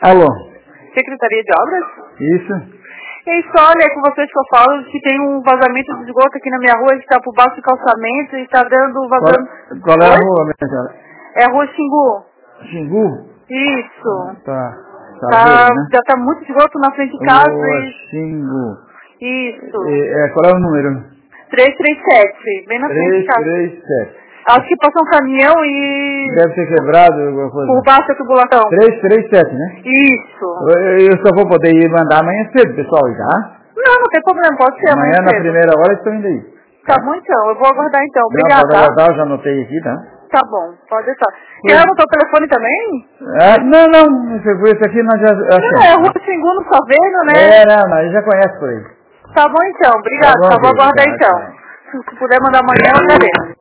Alô? Secretaria de Obras? Isso. É isso, olha, é com vocês que eu falo que tem um vazamento de esgoto aqui na minha rua, está por baixo do calçamento e está dando vazamento. Qual é a rua, minha senhora? É a rua Xingu. Xingu? Isso. Tá. Tá, Verde, né? já está muito esgoto na frente de casa Rua Xingu. Isso. Qual é o número? 337, bem na frente de casa. 337. Acho que passou um caminhão e... Deve ter quebrado alguma coisa. Por baixo da tubulação. 337, né? Isso. Eu só vou poder ir mandar amanhã cedo, pessoal, tá? Não tem problema, pode ser amanhã na cedo. primeira hora estou indo aí. Tá bom então, eu vou aguardar então. Obrigada. Não, pode aguardar, eu já anotei aqui, tá? Tá bom, pode deixar. Quer anotar o telefone também? Não, esse aqui nós já achamos. Não, é a Rua Xingu no Saveiro, né? Nós já conhece por aí. Tá bom então, obrigada. Tá, vou aguardar então. Se puder mandar amanhã, eu agradeço.